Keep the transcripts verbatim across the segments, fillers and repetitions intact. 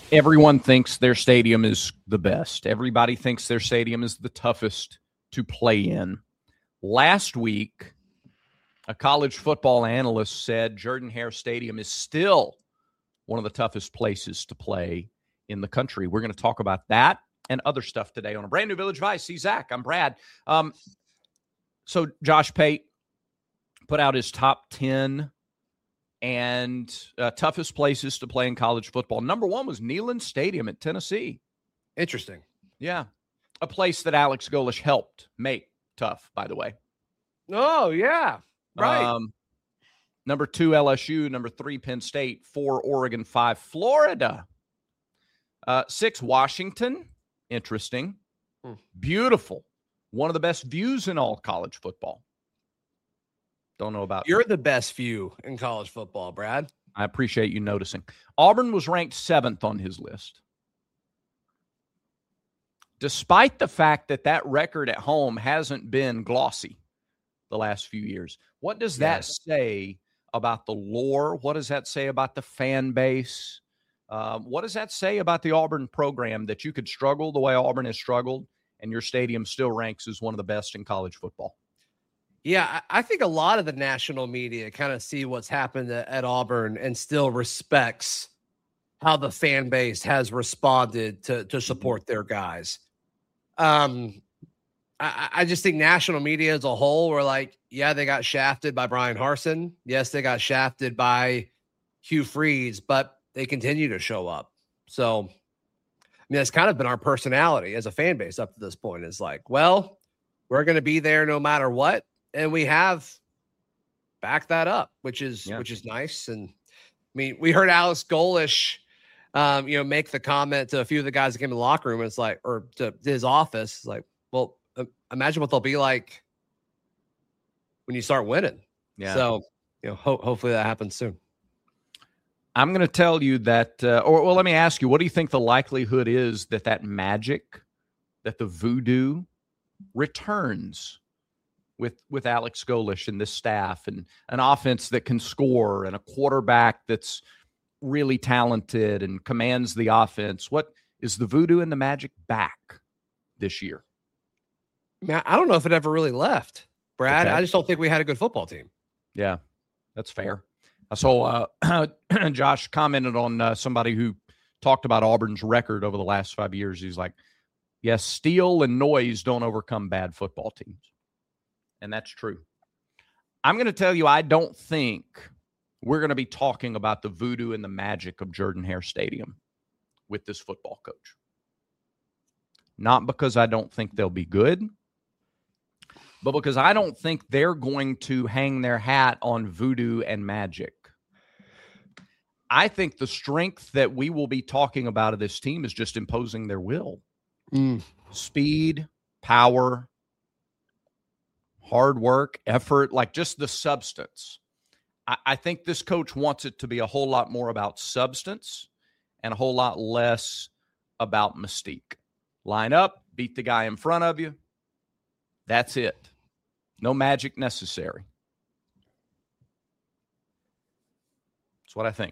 Everyone thinks their stadium is the best. Everybody thinks their stadium is the toughest to play in. Last week, a college football analyst said Jordan-Hare Stadium is still one of the toughest places to play in the country. We're going to talk about that and other stuff today on a brand new Village Vice. See, Zach, I'm Brad. Um, so Josh Pate put out his top ten and uh, toughest places to play in college football. Number one was Neyland Stadium at Tennessee. Interesting. Yeah. A place that Alex Golesh helped make tough, by the way. Oh, yeah. Right. Um, number two, L S U. Number three, Penn State. Four, Oregon. Five, Florida. Uh, six, Washington. Interesting. Hmm. Beautiful. One of the best views in all college football. Don't know about You're the best view in college football, Brad. I appreciate you noticing. Auburn was ranked seventh on his list. Despite the fact that that record at home hasn't been glossy the last few years. What does that yes. say about the lore? What does that say about the fan base? Um, what does that say about the Auburn program that you could struggle the way Auburn has struggled and your stadium still ranks as one of the best in college football? Yeah, I think a lot of the national media kind of see what's happened at, at Auburn and still respects how the fan base has responded to, to support their guys. Um, I, I just think national media as a whole were like, yeah, they got shafted by Brian Harsin. Yes, they got shafted by Hugh Freeze, but they continue to show up. So, I mean, that's kind of been our personality as a fan base up to this point. Is like, well, we're going to be there no matter what. And we have backed that up, which is yeah. which is nice. And I mean, we heard Alex Golesh, um, you know, make the comment to a few of the guys that came in the locker room. And it's like, or to, to his office, it's like, well, uh, imagine what they'll be like when you start winning. Yeah. So, you know, ho- hopefully that happens soon. I'm going to tell you that, uh, or well, let me ask you, what do you think the likelihood is that that magic, that the voodoo returns with with Alex Golesh and this staff and an offense that can score and a quarterback that's really talented and commands the offense? What is the voodoo and the magic back this year? Man, I don't know if it ever really left, Brad. Okay. I just don't think we had a good football team. Yeah, that's fair. So uh, Josh commented on uh, somebody who talked about Auburn's record over the last five years. He's like, yes, steel and noise don't overcome bad football teams. And that's true. I'm going to tell you, I don't think we're going to be talking about the voodoo and the magic of Jordan-Hare Stadium with this football coach. Not because I don't think they'll be good, but because I don't think they're going to hang their hat on voodoo and magic. I think the strength that we will be talking about of this team is just imposing their will. Mm. Speed, power, hard work, effort, like just the substance. I, I think this coach wants it to be a whole lot more about substance and a whole lot less about mystique. Line up, beat the guy in front of you. That's it. No magic necessary. That's what I think.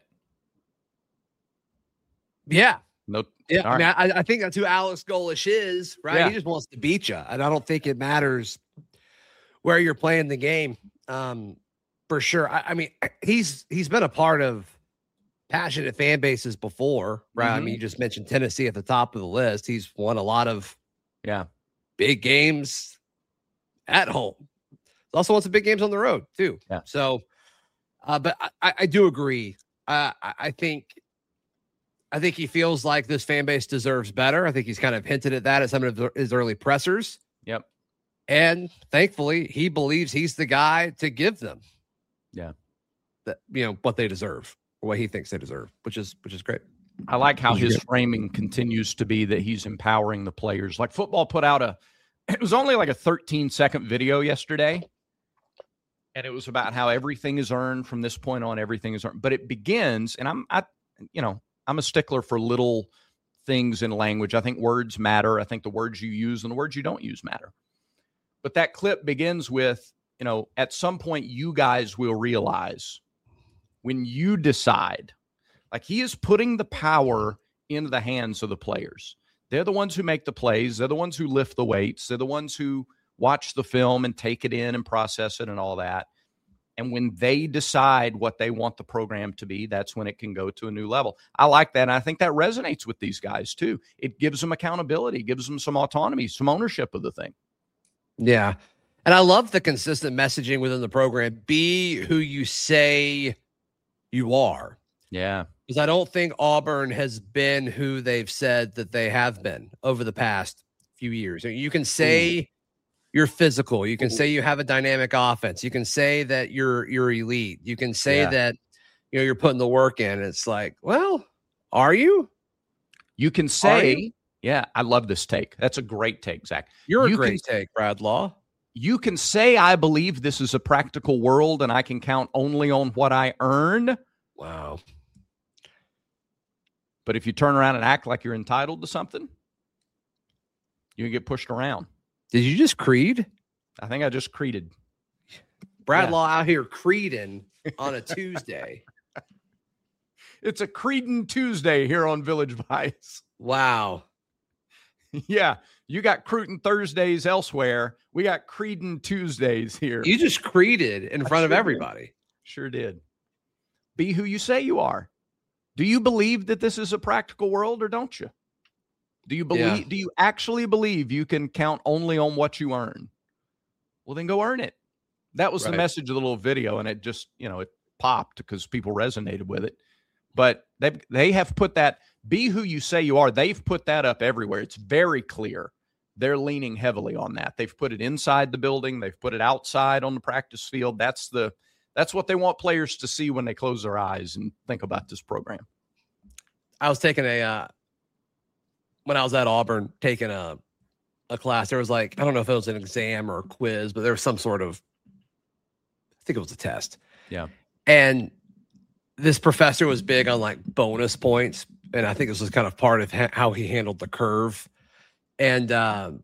Yeah. No. Yeah. I, mean, I, I think that's who Alex Golesh is, right? Yeah. He just wants to beat you. And I don't think it matters where you're playing the game. Um, for sure. I, I mean, he's, he's been a part of passionate fan bases before, right? Mm-hmm. I mean, you just mentioned Tennessee at the top of the list. He's won a lot of yeah big games at home. He also won some big games on the road too. Yeah. So, uh, but I, I do agree. Uh, I, I think, I think he feels like this fan base deserves better. I think he's kind of hinted at that at some of his early pressers. Yep. And thankfully, he believes he's the guy to give them, yeah, that you know what they deserve, or what he thinks they deserve, which is which is great. I like how his framing continues to be that he's empowering the players. Like football put out a, it was only like a thirteen second video yesterday, and it was about how everything is earned from this point on. Everything is earned, but it begins, and I'm, I, you know. I'm a stickler for little things in language. I think words matter. I think the words you use and the words you don't use matter. But that clip begins with, you know, at some point you guys will realize when you decide, like he is putting the power into the hands of the players. They're the ones who make the plays. They're the ones who lift the weights. They're the ones who watch the film and take it in and process it and all that. And when they decide what they want the program to be, that's when it can go to a new level. I like that. And I think that resonates with these guys too. It gives them accountability, gives them some autonomy, some ownership of the thing. Yeah. And I love the consistent messaging within the program. Be who you say you are. Yeah. Because I don't think Auburn has been who they've said that they have been over the past few years. You can say Ooh. you're physical. You can Ooh. say you have a dynamic offense. You can say that you're you're elite. You can say yeah. that you know you're putting the work in. It's like, well, are you? You can say, you? yeah, I love this take. That's a great take, Zach. You're you a great can, take, Brad Law. You can say, I believe this is a practical world and I can count only on what I earn. Wow. But if you turn around and act like you're entitled to something, you can get pushed around. Did you just creed? I think I just creeded. Brad yeah. Law out here creeding on a Tuesday. It's a Creedin' Tuesday here on Village Vice. Wow. Yeah, you got Cruton Thursdays elsewhere. We got Creedin' Tuesdays here. You just creeded in front sure of everybody. Did. Sure did. Be who you say you are. Do you believe that this is a practical world or don't you? Do you believe, yeah. do you actually believe you can count only on what you earn? Well, then go earn it. That was right. the message of the little video. And it just, you know, it popped because people resonated with it, but they, they have put that, be who you say you are. They've put that up everywhere. It's very clear. They're leaning heavily on that. They've put it inside the building. They've put it outside on the practice field. That's the, That's what they want players to see when they close their eyes and think about this program. I was taking a, uh, when I was at Auburn, taking a, a class, there was like, I don't know if it was an exam or a quiz, but there was some sort of, I think it was a test. Yeah. And this professor was big on like bonus points. And I think this was kind of part of ha- how he handled the curve. And, um,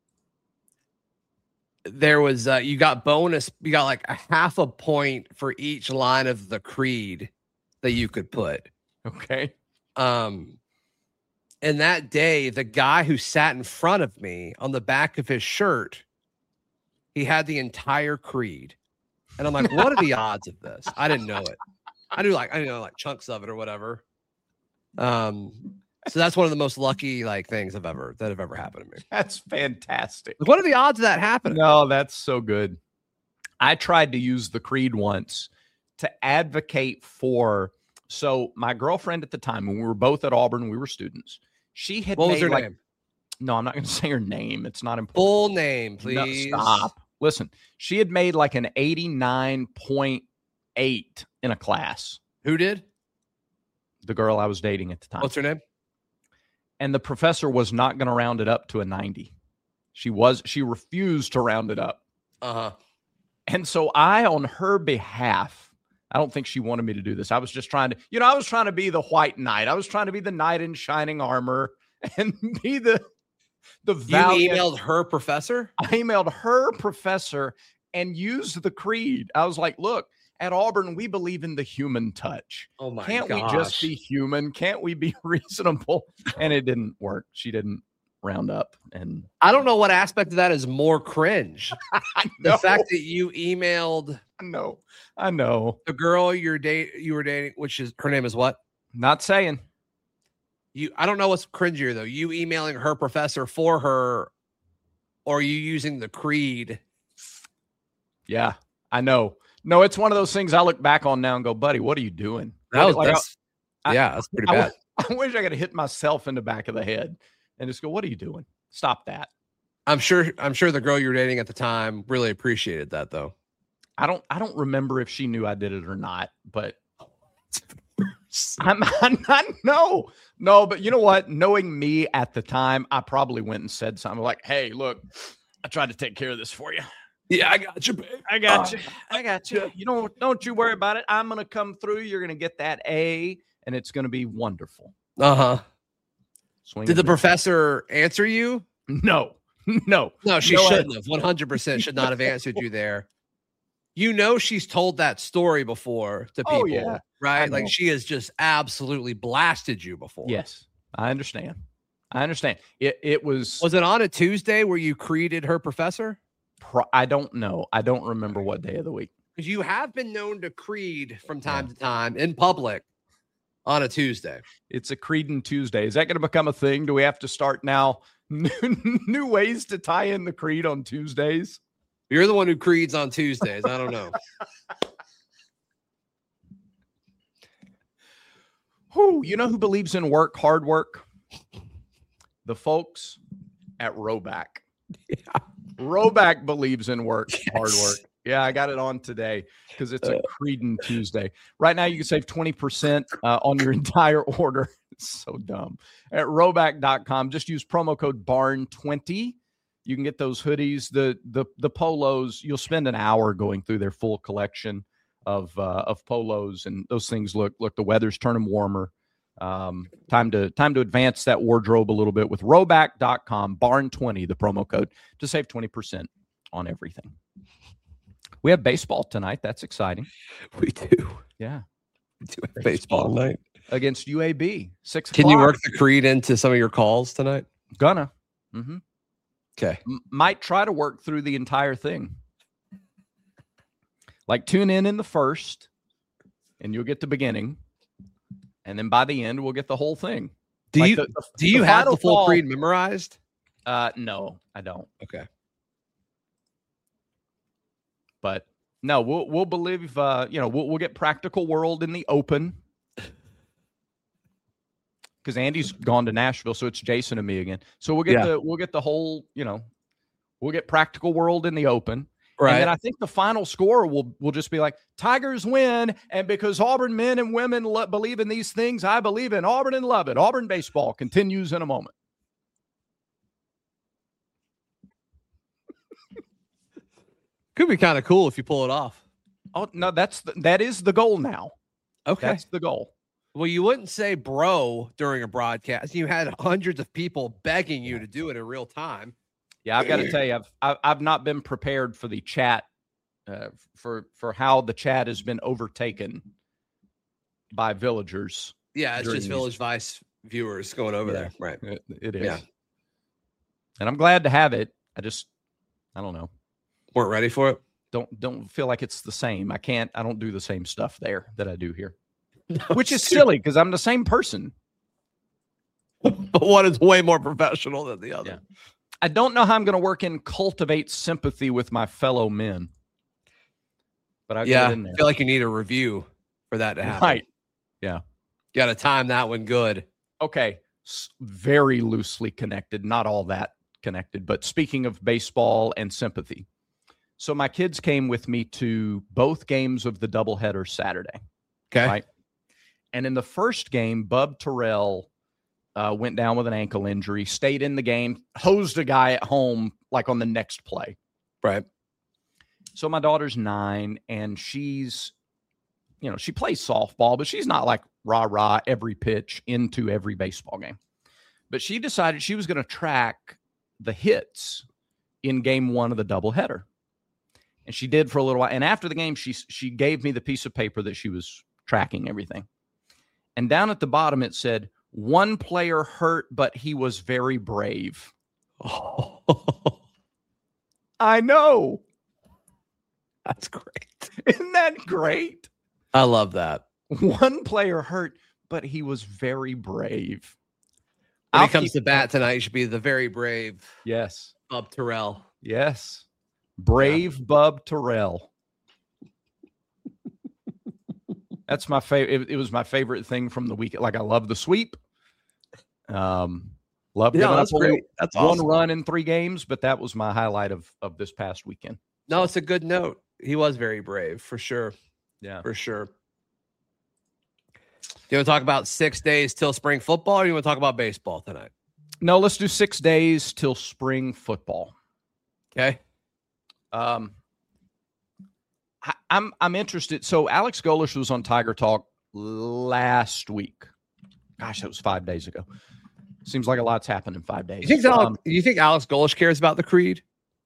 there was, uh, you got bonus, you got like a half a point for each line of the creed that you could put. Okay. Um, and that day, the guy who sat in front of me on the back of his shirt, he had the entire creed. And I'm like, what are the odds of this? I didn't know it. I knew like, I know like chunks of it or whatever. Um, So that's one of the most lucky like things I've ever that have ever happened to me. That's fantastic. What are the odds of that happening? No, that's so good. I tried to use the creed once to advocate for. So my girlfriend at the time, when we were both at Auburn, we were students. She had what made was her like, name? No, I'm not going to say her name. It's not important. Full name, please. No, stop. Listen, she had made like an eighty-nine point eight in a class. Who did? The girl I was dating at the time. What's her name? And the professor was not going to round it up to a ninety. She was, she refused to round it up. Uh-huh. And so I, on her behalf, I don't think she wanted me to do this. I was just trying to, you know, I was trying to be the white knight. I was trying to be the knight in shining armor and be the, the valiant. You emailed her professor? I emailed her professor and used the creed. I was like, look, at Auburn, we believe in the human touch. Oh my Can't gosh. we just be human? Can't we be reasonable? And it didn't work. She didn't round up. And I don't know what aspect of that is more cringe. The fact that you emailed I know. I know. the girl you're date you were dating, which is her name is what? Not saying. You I don't know what's cringier though. You emailing her professor for her, or you using the creed. Yeah, I know. No, it's one of those things I look back on now and go, buddy, what are you doing? That was, like, that's, I, yeah, that's pretty I, bad. I, I wish I could have hit myself in the back of the head and just go, what are you doing? Stop that. I'm sure I'm sure the girl you were dating at the time really appreciated that though. I don't I don't remember if she knew I did it or not, but I'm, I'm not no, no, but you know what? Knowing me at the time, I probably went and said something like, hey, look, I tried to take care of this for you. Yeah, I got you, babe. I got uh, you. I got you. You don't don't you worry about it. I'm gonna come through. You're gonna get that A, and it's gonna be wonderful. Uh huh. Swing Did the professor answer you? No, no, no. She no, shouldn't I, have. one hundred percent should not have answered you there. You know, she's told that story before to people, oh, yeah. right? Like she has just absolutely blasted you before. Yes, I understand. I understand. It it was. Was it on a Tuesday where you created her professor? Pro- I don't know. I don't remember what day of the week. Because you have been known to creed from time yeah. to time in public on a Tuesday. It's a Creedin' Tuesday. Is that going to become a thing? Do we have to start now new, new ways to tie in the creed on Tuesdays? You're the one who creeds on Tuesdays. I don't know. Who you know who believes in work, hard work? The folks at Roback. Yeah. Roback believes in work, yes. hard work. Yeah, I got it on today because it's a Creedin' Tuesday. Right now, you can save twenty percent uh, on your entire order. It's so dumb. At roback dot com, just use promo code B A R N twenty. You can get those hoodies, the the the polos. You'll spend an hour going through their full collection of uh, of polos, and those things look look. The weather's turning warmer. Um, time to time to advance that wardrobe a little bit with roback dot com. B A R N twenty, the promo code, to save twenty percent on everything. We have baseball tonight. That's exciting. We do. Yeah. We do have baseball night. Against U A B. Six Can o'clock. you work the creed into some of your calls tonight? Gonna. Mm-hmm. Okay. M- might try to work through the entire thing. Like tune in in the first, and you'll get the beginning. And then by the end, we'll get the whole thing. Do like you the, the, do you the have the full call, creed memorized? Uh, no, I don't. Okay. But no, we'll we'll believe. Uh, you know, we'll we'll get Practical World in the open because Andy's gone to Nashville, so it's Jason and me again. So we'll get yeah. the we'll get the whole. You know, we'll get Practical World in the open. Right. And then I think the final score will will just be like Tigers win, and because Auburn men and women lo- believe in these things, I believe in Auburn and love it. Auburn baseball continues in a moment. Could be kind of cool if you pull it off. Oh no, that's the, that is the goal now. Okay, that's the goal. Well, you wouldn't say bro during a broadcast. You had hundreds of people begging you to do it in real time. Yeah, I've got to tell you, I've I've, I've not been prepared for the chat, uh, for for how the chat has been overtaken by villagers. Yeah, it's just Village Vice viewers going over yeah, there. Right, it, it is. Yeah, and I'm glad to have it. I just, I don't know. Weren't ready for it. Don't don't feel like it's the same. I can't. I don't do the same stuff there that I do here, no, which is silly because I'm the same person. But one is way more professional than the other. Yeah. I don't know how I'm going to work in cultivate sympathy with my fellow men. But I yeah, get it in there. I feel like you need a review for that to happen. Right. Yeah. Got to time that one good. Okay. Very loosely connected, not all that connected. But speaking of baseball and sympathy. So my kids came with me to both games of the doubleheader Saturday. Okay. Right. And in the first game, Bub Terrell Uh, went down with an ankle injury, stayed in the game, hosed a guy at home, like on the next play. Right. So my daughter's nine, and she's, you know, she plays softball, but she's not like rah-rah every pitch into every baseball game. But she decided she was going to track the hits in game one of the doubleheader. And she did for a little while. And after the game, she she gave me the piece of paper that she was tracking everything. And down at the bottom, it said, one player hurt, but he was very brave. Oh. I know. That's great. Isn't that great? I love that. One player hurt, but he was very brave. When I'll it comes to bat tonight, you should be the very brave. Yes. Bub Terrell. Yes. Brave yeah. Bub Terrell. That's my favorite. It, it was my favorite thing from the weekend. Like I love the sweep. Um, love yeah, that's great. That's one awesome. run in three games, but that was my highlight of of this past weekend. No, it's a good note. He was very brave for sure. Yeah, for sure. Do you want to talk about six days till spring football, or do you want to talk about baseball tonight? No, let's do six days till spring football. Okay. Um. I'm I'm interested. So Alex Golesh was on Tiger Talk last week. Gosh, that was five days ago. Seems like a lot's happened in five days. You think, Alex, um, you think Alex Golesh cares about the creed?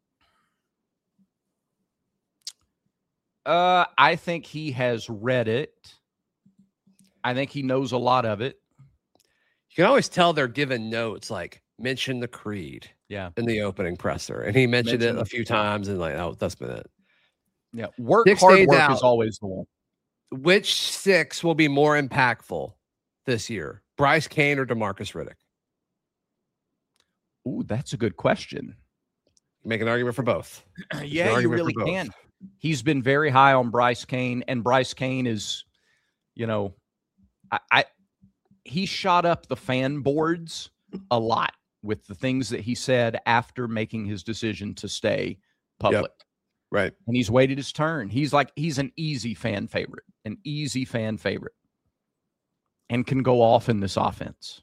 Uh, I think he has read it. I think he knows a lot of it. You can always tell they're giving notes like mention the creed. Yeah. In the opening presser. And he mentioned Mention it a few times and like, oh, that's been it. Yeah. Work Six hard days work out. is always the one. Which six will be more impactful this year? Bryce Cain or DeMarcus Riddick? Ooh, that's a good question. Make an argument for both. Yeah, you really can. He's been very high on Bryce Cain, and Bryce Cain is, you know, I, I he shot up the fan boards a lot with the things that he said after making his decision to stay public. Yep. Right. And he's waited his turn. He's like, he's an easy fan favorite, an easy fan favorite, and can go off in this offense.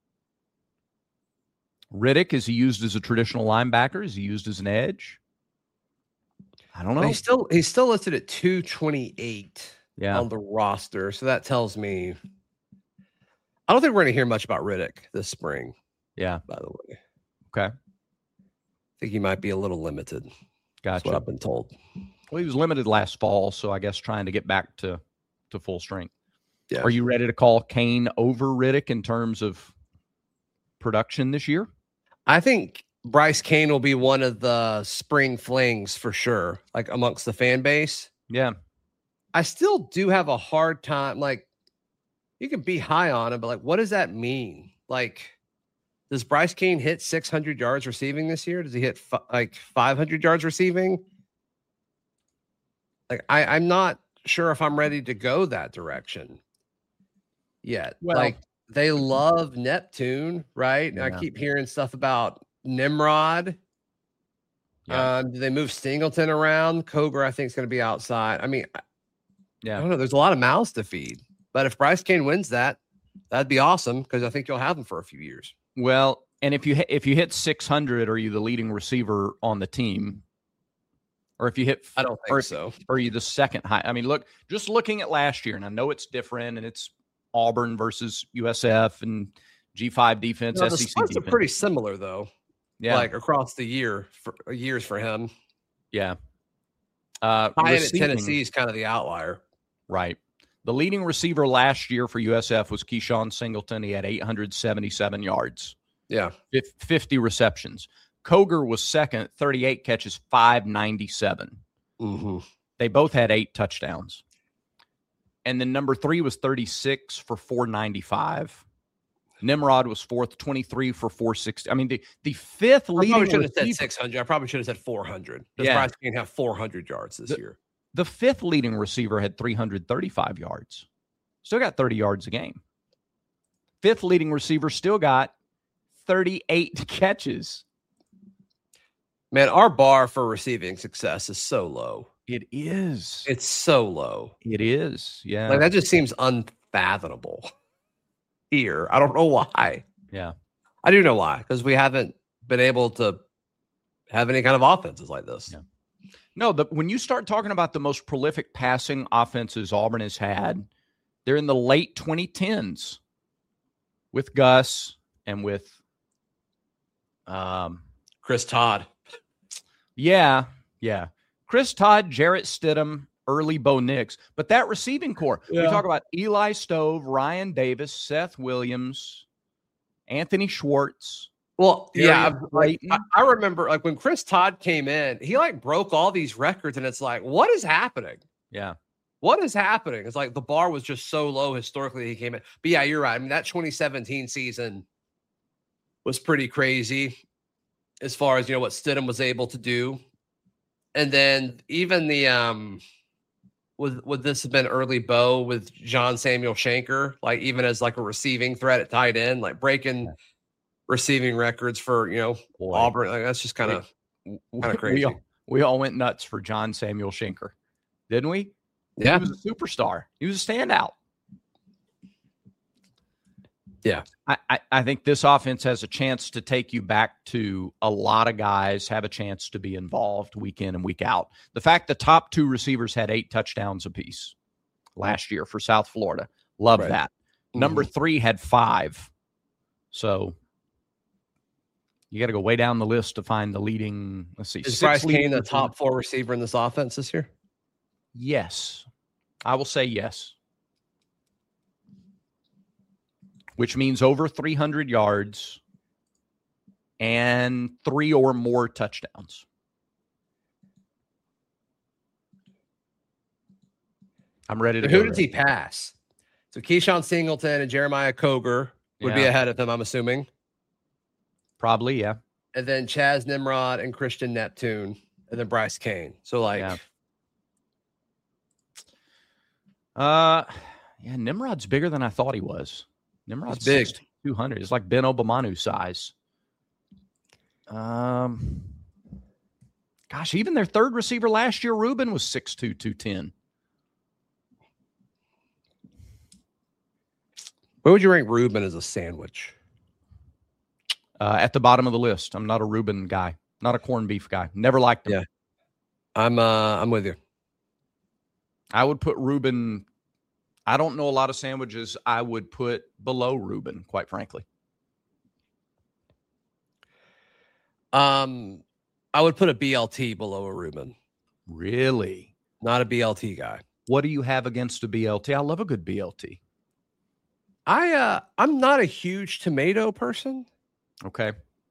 Riddick, is he used as a traditional linebacker? Is he used as an edge? I don't know. Well, he's still he's still listed at two twenty-eight yeah. on the roster. So that tells me I don't think we're going to hear much about Riddick this spring. Yeah. By the way. Okay. I think he might be a little limited. Gotcha. That's what I've been told. Well, he was limited last fall, so I guess trying to get back to, to full strength. Yeah. Are you ready to call Cain over Riddick in terms of production this year? I think Bryce Cain will be one of the spring flings for sure, like amongst the fan base. Yeah. I still do have a hard time. Like, you can be high on him, but like, what does that mean? Like, does Bryce Cain hit six hundred yards receiving this year? Does he hit f- like five hundred yards receiving? Like, I, I'm not sure if I'm ready to go that direction yet. Well, like, they love Neptune, right? Yeah. I keep hearing stuff about Nimrod. Yeah. Um, do they move Singleton around? Coger, I think, is going to be outside. I mean, Yeah. I don't know. There's a lot of mouths to feed. But if Bryce Cain wins that, that'd be awesome because I think you'll have him for a few years. Well, and if you hit, if you hit six hundred, are you the leading receiver on the team? Or if you hit, I don't think or, so. Or are you the second high? I mean, look, just looking at last year, and I know it's different, and it's Auburn versus U S F and G five defense, No, the S E C splits defense. are pretty similar, though. Yeah, like across the year for years for him. Yeah, uh, High end at receiving, Tennessee is kind of the outlier, right? The leading receiver last year for U S F was Keyshawn Singleton. He had eight hundred seventy-seven yards. Yeah, fifty receptions. Coger was second, thirty-eight catches, five ninety-seven. Mm-hmm. They both had eight touchdowns. And then number three was thirty-six for four ninety-five. Nimrod was fourth, twenty-three for four sixty. I mean, the, the fifth I leading probably should have receiver, said six hundred. I probably should have said four hundred. Does Yeah. Bryce Cain have four hundred yards this The- year? the fifth leading receiver had three hundred thirty-five yards. Still got thirty yards a game. Fifth leading receiver still got thirty-eight catches. Man, our bar for receiving success is so low. It is. It's so low. It is. Yeah. Like that just seems unfathomable here. I don't know why. yeah. I do know why, because we haven't been able to have any kind of offenses like this. Yeah. No, the, when you start talking about the most prolific passing offenses Auburn has had, they're in the late twenty tens with Gus and with, um, Chris Todd. yeah, yeah, Chris Todd, Jarrett Stidham, early Bo Nix. But that receiving core, we Yeah. talk about Eli Stove, Ryan Davis, Seth Williams, Anthony Schwartz. Well, yeah, Darius like, Slayton. I, I remember like when Chris Todd came in, he like broke all these records, and it's like, what is happening? Yeah. What is happening? It's like the bar was just so low historically that he came in. But yeah, you're right. I mean, that twenty seventeen season was pretty crazy as far as, you know, what Stidham was able to do. And then even the, um, would, would this have been early Bo with John Samuel Shanker, like even as like a receiving threat at tight end, like breaking Yeah. receiving records for, you know, Boy. Auburn. Like that's just kind of, kind of crazy. We all, we all went nuts for John Samuel Schenker, didn't we? Yeah. He was a superstar. He was a standout. Yeah. I, I, I think this offense has a chance to take you back to a lot of guys have a chance to be involved week in and week out. The fact the top two receivers had eight touchdowns apiece last year for South Florida. Love Right. that. Mhm. Number three had five. So you got to go way down the list to find the leading. Let's see. Is six Bryce leading Cain the receivers. top four receiver in this offense this year? Yes. I will say yes. which means over three hundred yards and three or more touchdowns. I'm ready to so go. Who does he pass? So Keyshawn Singleton and Jeremiah Coger would Yeah. be ahead of him, I'm assuming. Probably, yeah. And then Chaz Nimrod and Christian Neptune, and then Bryce Kane. So, like, Yeah. Uh, yeah, Nimrod's bigger than I thought he was. Nimrod's big. two hundred. It's like Ben Obamanu size. Um, gosh, even their third receiver last year, Ruben, was six two, two ten. where would you rank Ruben as a sandwich? Uh, at the bottom of the list. I'm not a Ruben guy, not a corned beef guy. Never liked him. Yeah. I'm uh I'm with you. I would put Ruben. I don't know a lot of sandwiches I would put below Ruben, quite frankly. Um, I would put a B L T below a Ruben. Really? Not a B L T guy. What do you have against a B L T? I love a good B L T. I uh I'm not a huge tomato person. Okay.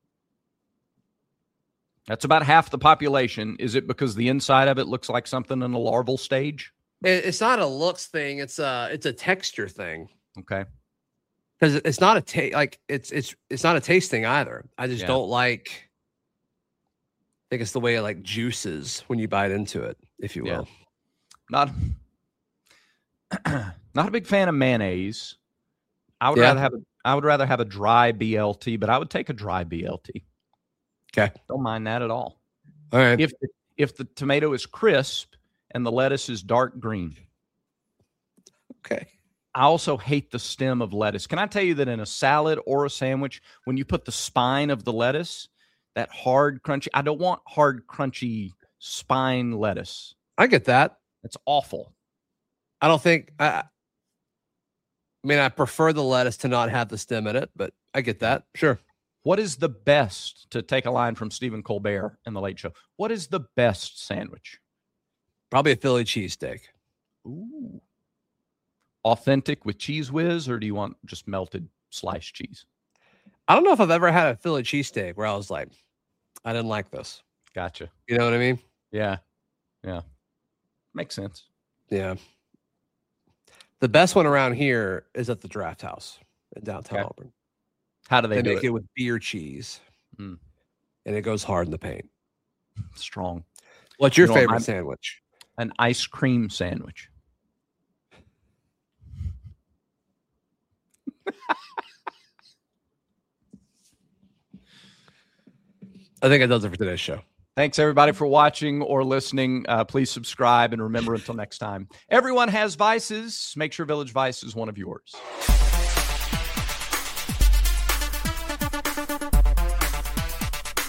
That's about half the population. Is it because the inside of it looks like something in a larval stage? It, it's not a looks thing. It's a it's a texture thing. Okay. Because it's not a taste like it's it's it's not a taste thing either. I just Yeah. don't like. I think it's the way it like juices when you bite into it, if you Yeah. will. Not, not a big fan of mayonnaise. I would Yeah. rather have a I would rather have a dry B L T, but I would take a dry B L T. Okay. Don't mind that at all. All right. If the, if the tomato is crisp and the lettuce is dark green. Okay. I also hate the stem of lettuce. Can I tell you that in a salad or a sandwich, when you put the spine of the lettuce, that hard, crunchy, I don't want hard, crunchy spine lettuce. I get that. It's awful. I don't think I I mean I prefer the lettuce to not have the stem in it, but I get that. Sure. What is the best, to take a line from Stephen Colbert in The Late Show, what is the best sandwich? Probably a Philly cheesesteak. Ooh. Authentic with Cheese Whiz, or do you want just melted sliced cheese? I don't know if I've ever had a Philly cheesesteak where I was like, I didn't like this. Gotcha. You know what I mean? Yeah. Yeah. Makes sense. Yeah. The best one around here is at the Draft House in downtown Okay. Auburn. How do they, They, do make it? it with beer cheese, Mm. and it goes hard in the paint. Strong. What's your You know what, favorite I'm- sandwich? An ice cream sandwich. I think that does it for today's show. Thanks, everybody, for watching or listening. Uh, please subscribe, and remember, until next time, everyone has vices. Make sure Village Vice is one of yours.